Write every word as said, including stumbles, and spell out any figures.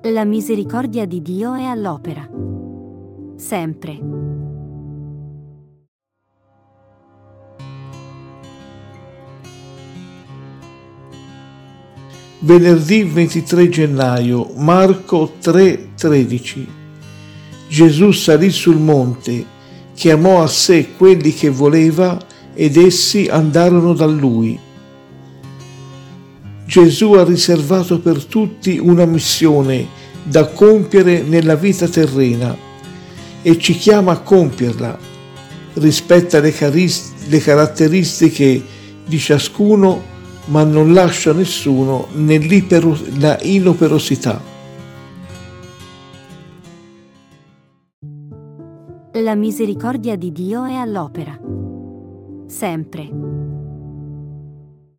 La misericordia di Dio è all'opera. Sempre. Venerdì ventitré gennaio, Marco tre tredici. Gesù salì sul monte, chiamò a sé quelli che voleva ed essi andarono da lui. Gesù ha riservato per tutti una missione da compiere nella vita terrena e ci chiama a compierla. Rispetta le, caris- le caratteristiche di ciascuno, ma non lascia nessuno nella inoperosità. La misericordia di Dio è all'opera. Sempre.